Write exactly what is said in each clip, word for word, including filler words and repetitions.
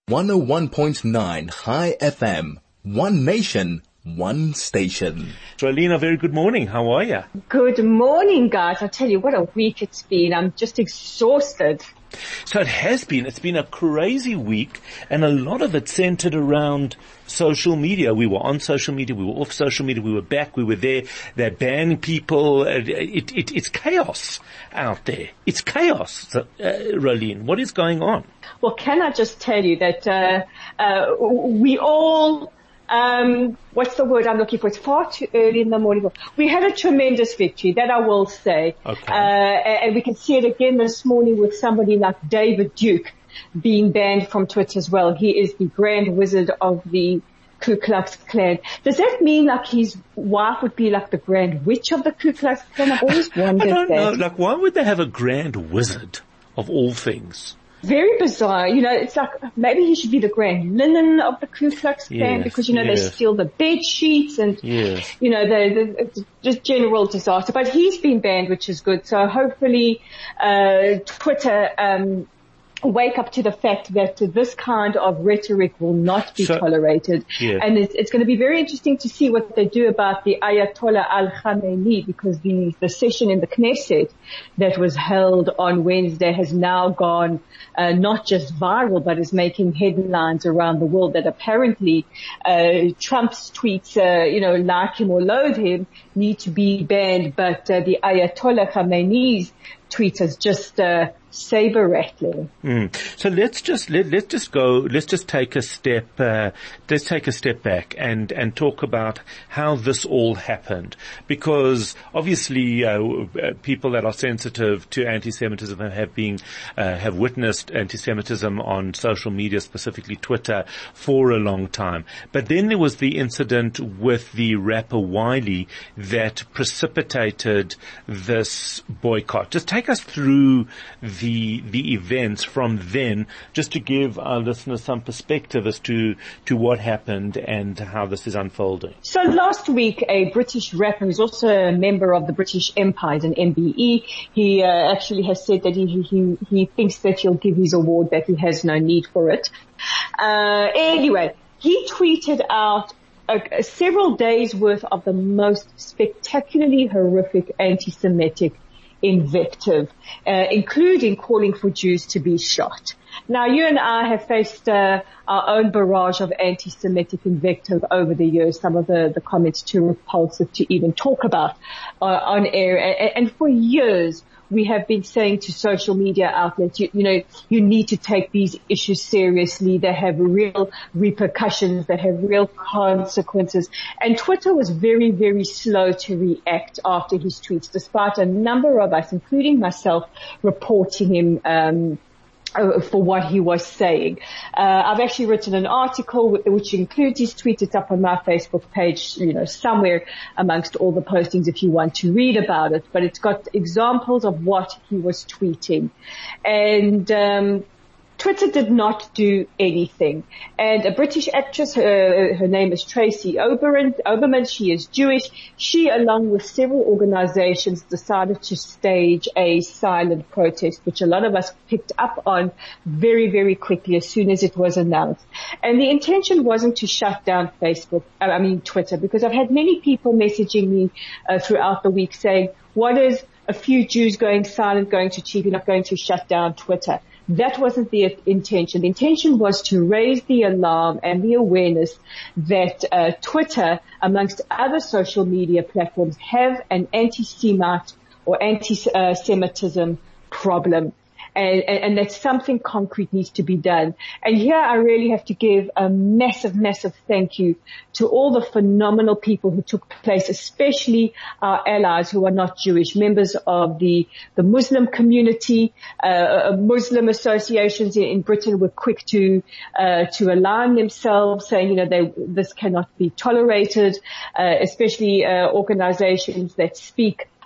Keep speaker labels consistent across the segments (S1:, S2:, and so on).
S1: one oh one point nine High F M. One nation, one station.
S2: Rolene, a very good morning. How are you?
S3: Good morning, guys. I tell you, what a week it's been. I'm just exhausted.
S2: So it has been. It's been a crazy week, and a lot of it centered around social media. We were on social media. We were off social media. We were back. We were there. They're banning people. It, it, it, it's chaos out there. It's chaos. Uh, Rolene, what is going on?
S3: Well, can I just tell you that uh, uh, we all... Um, what's the word I'm looking for? It's far too early in the morning. We had a tremendous victory, that I will say.
S2: Okay.
S3: Uh, and we can see it again this morning with somebody like David Duke being banned from Twitter as well. He is the grand wizard of the Ku Klux Klan. Does that mean like his wife would be like the grand witch of the Ku Klux Klan? I've always wondered
S2: I don't
S3: that.
S2: know. Like, why would they have a grand wizard of all things?
S3: Very bizarre. You know, it's like maybe he should be the grand linen of the Ku Klux Klan,
S2: Yes,
S3: because, you know,
S2: yes.
S3: they steal the bed sheets and,
S2: Yes.
S3: you know, the, the just general disaster. But he's been banned, which is good. So hopefully, uh, Twitter, um, wake up to the fact that this kind of rhetoric will not be
S2: So,
S3: tolerated.
S2: yeah.
S3: And it's, it's going to be very interesting to see what they do about the Ayatollah Al-Khamenei, because the, the session in the Knesset that was held on Wednesday has now gone uh, not just viral, but is making headlines around the world that apparently uh, Trump's tweets, uh, you know, like him or loathe him, need to be banned, but uh, the Ayatollah Khamenei's tweets is just uh, saber rattling.
S2: Mm. So let's just let, let's just go. Let's just take a step. Uh, let's take a step back and and talk about how this all happened, because obviously uh, people that are sensitive to anti-Semitism have been uh, have witnessed anti-Semitism on social media, specifically Twitter, for a long time. But then there was the incident with the rapper Wiley that precipitated this boycott. Just take us through the the events from then, just to give our listeners some perspective as to to what happened and how this is unfolding.
S3: So last week, a British rapper who's also a member of the British Empire, an M B E, he uh, actually has said that he, he he thinks that he'll give his award, that he has no need for it. Uh, anyway, he tweeted out Uh, several days worth of the most spectacularly horrific anti-Semitic invective, uh, including calling for Jews to be shot. Now, you and I have faced uh, our own barrage of anti-Semitic invective over the years, some of the, the comments too repulsive to even talk about uh, on air. And, and for years, we have been saying to social media outlets, you, you know, you need to take these issues seriously. They have real repercussions. They have real consequences. And Twitter was very, very slow to react after his tweets, despite a number of us, including myself, reporting him um Uh, for what he was saying. Uh, I've actually written an article which includes his tweet. It's up on my Facebook page, you know, somewhere amongst all the postings if you want to read about it. But it's got examples of what he was tweeting. And, um, Twitter did not do anything. And a British actress, her, her name is Tracy Oberman, Oberman, she is Jewish. She, along with several organizations, decided to stage a silent protest, which a lot of us picked up on very, very quickly as soon as it was announced. And the intention wasn't to shut down Facebook, I mean Twitter, because I've had many people messaging me uh, throughout the week saying, what is a few Jews going silent, going to cheap, you're not going to shut down Twitter? That wasn't the intention. The intention was to raise the alarm and the awareness that uh, Twitter, amongst other social media platforms, have an anti-Semite or anti-Semitism problem. And, and, and that something concrete needs to be done. And here I really have to give a massive, massive thank you to all the phenomenal people who took place, especially our allies who are not Jewish, members of the, the Muslim community, uh, Muslim associations in, in Britain were quick to, uh, to align themselves, saying, you know, they, this cannot be tolerated, uh, especially, uh, organizations that speak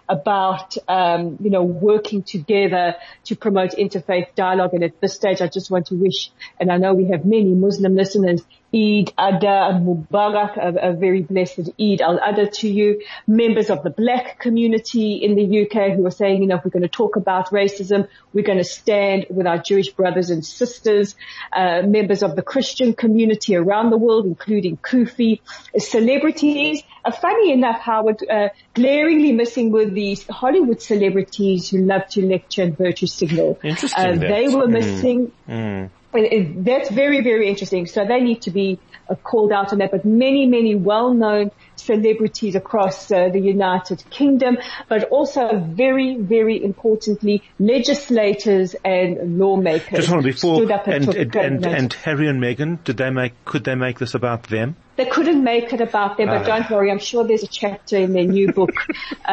S3: about, um, you know, working together to promote interfaith dialogue. And at this stage, I just want to wish, and I know we have many Muslim listeners, Eid Adha Mubarak, a, a very blessed Eid al-Adha to you. Members of the black community in the U K who are saying, you know, if we're going to talk about racism, we're going to stand with our Jewish brothers and sisters. Uh, members of the Christian community around the world, including Kufi. Celebrities. Uh, funny enough, Howard, uh, glaringly missing were these Hollywood celebrities who love to lecture and virtue signal.
S2: Interesting.
S3: Uh, they were missing.
S2: Mm.
S3: Mm. That's very, very interesting. So they need to be uh, called out on that. But many, many well-known celebrities across uh, the United Kingdom, but also very, very importantly, legislators and lawmakers.
S2: Just hold on, before,
S3: stood up and,
S2: and,
S3: took
S2: and, and,
S3: note.
S2: and Harry and Meghan, did they make, could they make this about them?
S3: They couldn't make it about them, but
S2: Ah.
S3: don't worry, I'm sure there's a chapter in their new book uh,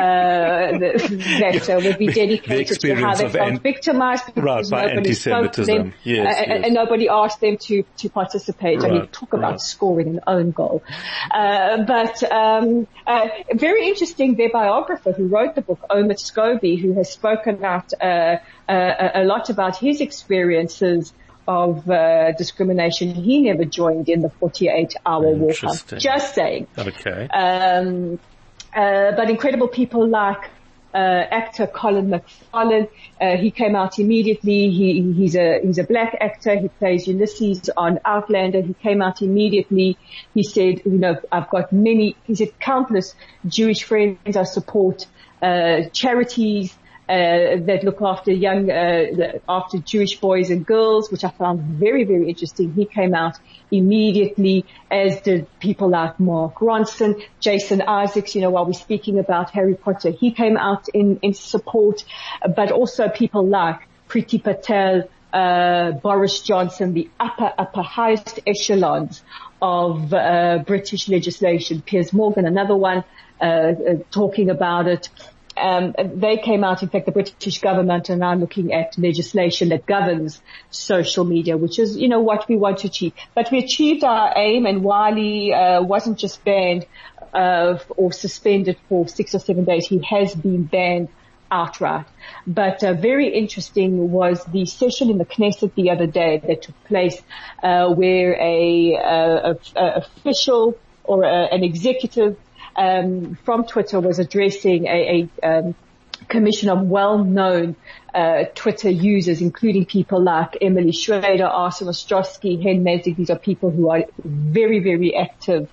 S3: that, that uh, will be dedicated to how they
S2: of
S3: felt
S2: an-
S3: victimized because
S2: Right, by
S3: nobody spoke to them,
S2: anti-Semitism. Yes,
S3: uh,
S2: yes.
S3: and nobody asked them to, to participate. I mean,
S2: Right,
S3: talk about
S2: right.
S3: scoring an own goal. Uh, but um, uh, very interesting, their biographer who wrote the book, Omid Scobie, who has spoken out uh, uh, a lot about his experiences of uh, discrimination. He never joined in the forty-eight hour walkout.
S2: Interesting.
S3: Just saying.
S2: Okay.
S3: Um, uh, but incredible people like uh, actor Colin McFarlane. Uh, he came out immediately. He, he's a he's a black actor. He plays Ulysses on Outlander. He came out immediately. He said, you know, I've got many. He said countless Jewish friends. I support uh, charities. Uh, that look after young, uh, after Jewish boys and girls, which I found very, very interesting. He came out immediately, as did people like Mark Ronson, Jason Isaacs, you know, while we're speaking about Harry Potter, he came out in, in support, but also people like Priti Patel, uh, Boris Johnson, the upper, upper highest echelons of, uh, British legislation. Piers Morgan, another one, uh, uh talking about it. Um, they came out, in fact, the British government are now looking at legislation that governs social media, which is, you know, what we want to achieve. But we achieved our aim, and Wiley uh, wasn't just banned uh, or suspended for six or seven days. He has been banned outright. But uh, very interesting was the session in the Knesset the other day that took place uh, where a, uh, a, a official or a, an executive Um, from Twitter was addressing a, a um, commission of well-known uh, Twitter users, including people like Emily Schrader, Arsen Ostrowski, Hen Mesig. These are people who are very, very active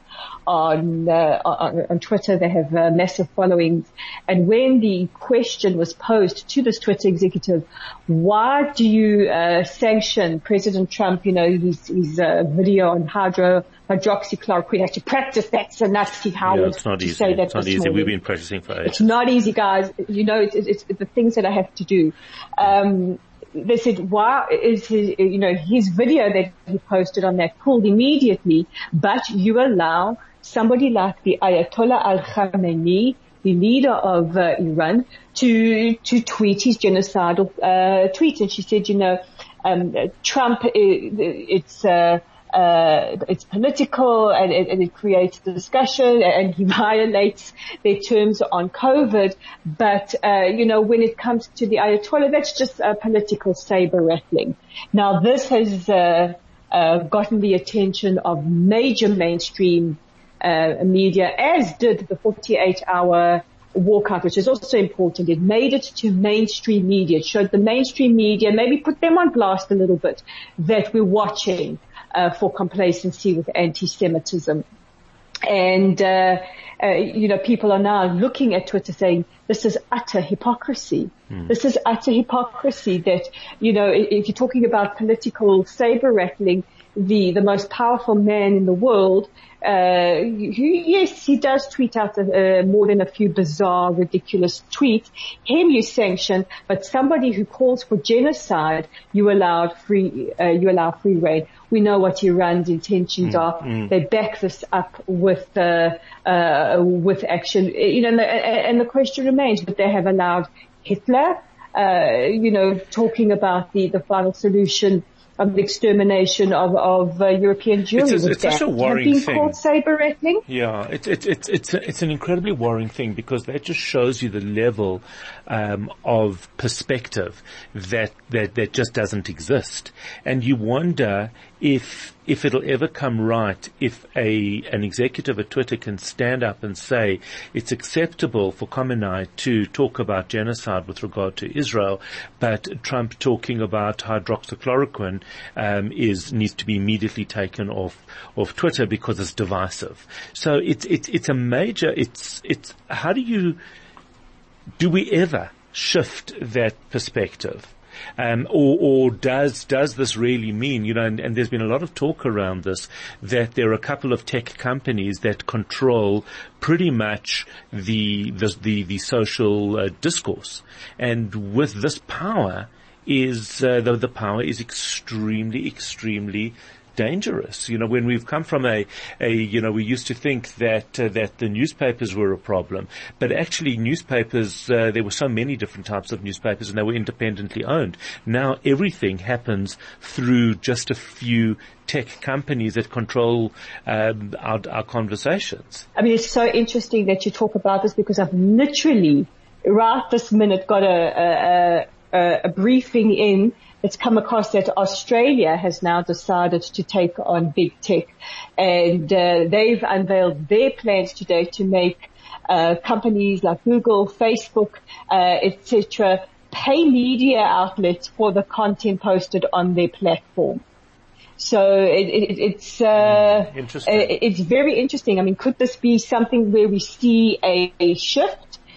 S3: on, uh, on, on Twitter. They have uh, massive followings. And when the question was posed to this Twitter executive, why do you uh, sanction President Trump, you know, his, his uh, video on hydro, hydroxychloroquine? I have to practice that, so Nazi Howard,
S2: Yeah, it's not
S3: to
S2: easy.
S3: say that
S2: It's not
S3: this
S2: easy.
S3: morning.
S2: We've been practicing for ages.
S3: It's not easy, guys. You know, it's, it's, it's the things that I have to do. Um, they said, why is his, you know, his video that he posted on that pulled immediately, but you allow somebody like the Ayatollah Al-Khamenei, the leader of uh, Iran, to, to tweet his genocidal, uh, tweets. And she said, you know, um, Trump, it, it's, uh, Uh, it's political and it, and it creates discussion and he violates their terms on COVID. But, uh, you know, when it comes to the Ayatollah, that's just a political saber rattling. Now this has, uh, uh, gotten the attention of major mainstream, uh, media, as did the forty-eight hour walkout, which is also important. It made it to mainstream media. It showed the mainstream media, maybe put them on blast a little bit, that we're watching Uh, for complacency with anti-Semitism. And, uh, uh, you know, people are now looking at Twitter saying, this is utter hypocrisy. Mm. This is utter hypocrisy that, you know, if you're talking about political saber rattling, the, the most powerful man in the world, uh, who, yes, he does tweet out uh, more than a few bizarre, ridiculous tweets. Him you sanction, but somebody who calls for genocide, you allow free, uh, you allow free reign. We know what Iran's intentions mm, are. Mm. They back this up with, uh, uh, with action. You know, and the, and the question remains, but they have allowed Hitler, uh, you know, talking about the, the final solution of the extermination of, of uh, European Jewry.
S2: It's, a, it's such a worrying
S3: have been
S2: thing.
S3: Called saber rattling.
S2: Yeah, it's it's it's it's a, it's an incredibly worrying thing, because that just shows you the level um, of perspective that that that just doesn't exist, and you wonder if if it'll ever come right if a an executive at Twitter can stand up and say it's acceptable for Khamenei to talk about genocide with regard to Israel, but Trump talking about hydroxychloroquine um, is needs to be immediately taken off off Twitter because it's divisive. So it's it's it's a major. It's it's how do you do we ever shift that perspective? Um, or, or does does this really mean, you know, and, and there's been a lot of talk around this, that there are a couple of tech companies that control pretty much the the the, the social uh, discourse, and with this power is uh, the the power is extremely extremely dangerous. You know, when we've come from a, a, you know, we used to think that, uh, that the newspapers were a problem, but actually newspapers, uh, there were so many different types of newspapers and they were independently owned. Now everything happens through just a few tech companies that control, um, our, our conversations.
S3: I mean, it's so interesting that you talk about this, because I've literally right this minute got a, a, a, a briefing in. It's come across that Australia has now decided to take on big tech, and uh, they've unveiled their plans today to make uh, companies like Google, Facebook, uh, et cetera, pay media outlets for the content posted on their platform. So it, it, it's uh,
S2: interesting.
S3: It's very interesting. I mean, could this be something where we see a, a shift?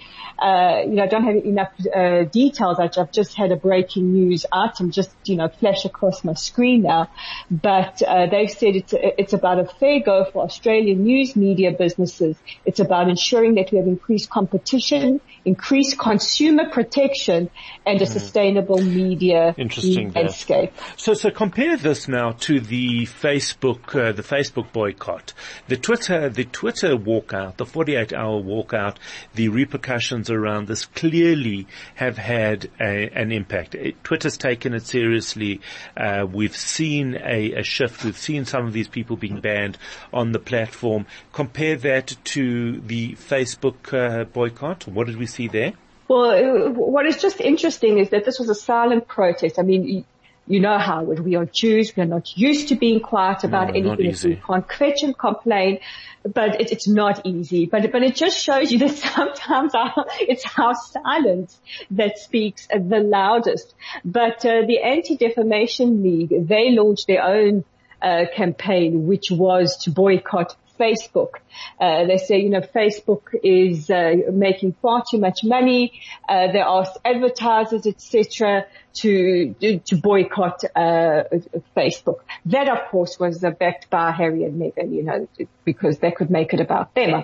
S3: Uh, you know, I don't have enough uh, details. I've just had a breaking news item just, you know, flash across my screen now. But uh, they've said it's it's about a fair go for Australian news media businesses. It's about ensuring that we have increased competition, increased consumer protection, and a mm. sustainable media
S2: Interesting
S3: landscape.
S2: So, so compare this now to the Facebook, uh, the Facebook boycott, the Twitter, the Twitter walkout, the forty-eight hour walkout, the repercussions around this clearly have had a, an impact. It, Twitter's taken it seriously. Uh, we've seen a, a shift. We've seen some of these people being banned on the platform. Compare that to the Facebook uh, boycott. What did we see there?
S3: Well, what is just interesting is that this was a silent protest. I mean, you know how we are Jews. We are not used to being quiet about
S2: no,
S3: anything. We can't kvetch and complain, but it, it's not easy. But but it just shows you that sometimes our, it's our silence that speaks the loudest. But uh, the Anti-Defamation League, they launched their own uh, campaign, which was to boycott Facebook. Uh, they say, you know, Facebook is uh, making far too much money. Uh, they asked advertisers, et cetera, to to boycott uh, Facebook. That, of course, was uh, backed by Harry and Meghan, you know, because they could make it about them.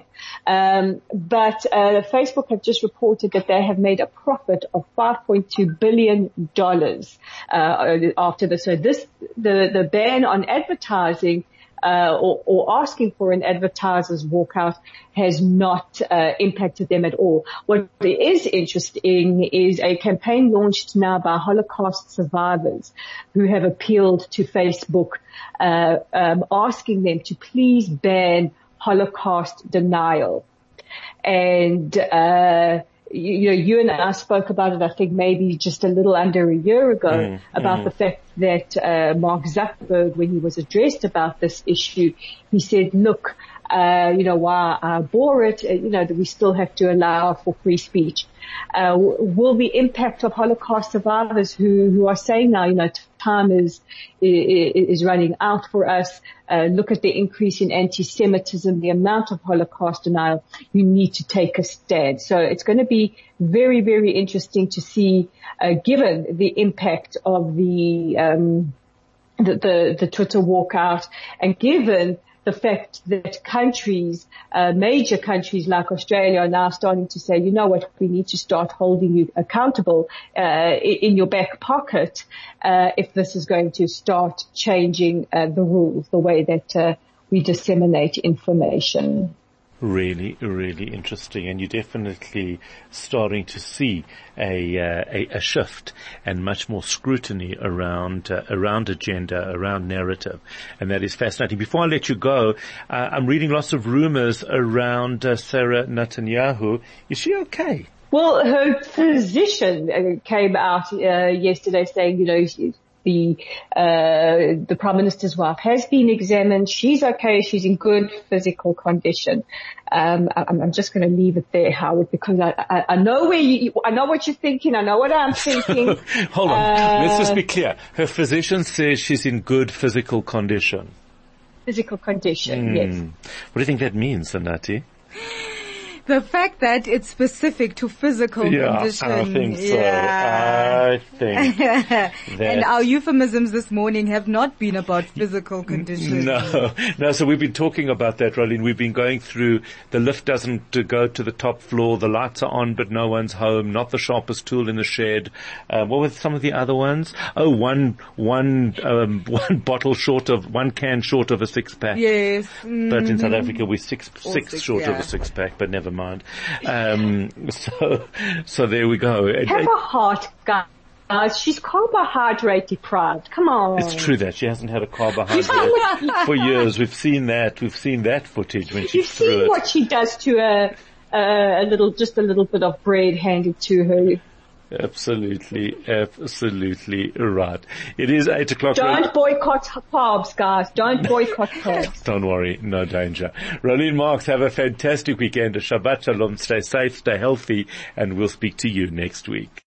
S3: Um, but uh, Facebook have just reported that they have made a profit of five point two billion dollars uh, after this. So this, the the ban on advertising Uh, or, or asking for an advertiser's walkout has not uh, impacted them at all. What is interesting is a campaign launched now by Holocaust survivors who have appealed to Facebook, uh, um, asking them to please ban Holocaust denial. And uh You, you know, you and I spoke about it, I think maybe just a little under a year ago, mm, about mm. the fact that uh, Mark Zuckerberg, when he was addressed about this issue, he said, look, uh, you know, while I bore it, uh, you know, that we still have to allow for free speech. Uh, will the impact of Holocaust survivors who, who are saying now, you know, time is, is running out for us. Uh, look at the increase in anti-Semitism, the amount of Holocaust denial. You need to take a stand. So it's going to be very, very interesting to see, uh, given the impact of the, um, the, the, the Twitter walkout, and given the fact that countries, uh, major countries like Australia are now starting to say, you know what, we need to start holding you accountable, uh, in your back pocket, uh, if this is going to start changing, uh, the rules, the way that, uh, we disseminate information.
S2: Really, really interesting, and you're definitely starting to see a uh, a, a shift and much more scrutiny around uh, around agenda, around narrative, and that is fascinating. Before I let you go, uh, I'm reading lots of rumors around uh, Sarah Netanyahu. Is she okay?
S3: Well, her physician uh, came out uh, yesterday saying, you know, she, the uh the Prime Minister's wife has been examined. She's okay. She's in good physical condition. Um, I'm, I'm just going to leave it there, Howard, because I, I, I know where you, I know what you're thinking. I know what I'm thinking.
S2: Hold on.
S3: Uh,
S2: Let's just be clear. Her physician says she's in good physical condition.
S3: Physical condition,
S2: mm.
S3: yes.
S2: What do you think that means, Anati?
S4: The fact that it's specific to physical
S2: yeah,
S4: condition.
S2: I think so.
S4: Yeah.
S2: I think that.
S4: And our euphemisms this morning have not been about physical condition.
S2: No, no. So we've been talking about that, Rolene. We've been going through the lift doesn't uh, go to the top floor. The lights are on, but no one's home. Not the sharpest tool in the shed. Uh, what were some of the other ones? Oh, one, one, um, one bottle short of, one can short of a six pack.
S4: Yes.
S2: Mm-hmm. But in South Africa, we're six, six,
S4: six
S2: short
S4: yeah.
S2: of a six pack, but never mind. Um, so, so there we go.
S3: Have a heart, guys. She's carbohydrate deprived. Come on.
S2: It's true that she hasn't had a carbohydrate for years. We've seen that. We've seen that footage when she
S3: You've
S2: threw
S3: seen
S2: it.
S3: what she does to a, a, a little, just a little bit of bread handed to her.
S2: Absolutely, absolutely right. It is eight o'clock.
S3: Don't boycott carbs, guys. Don't boycott carbs.
S2: Don't worry, no danger. Rolene Marks, have a fantastic weekend. A Shabbat Shalom. Stay safe, stay healthy, and we'll speak to you next week.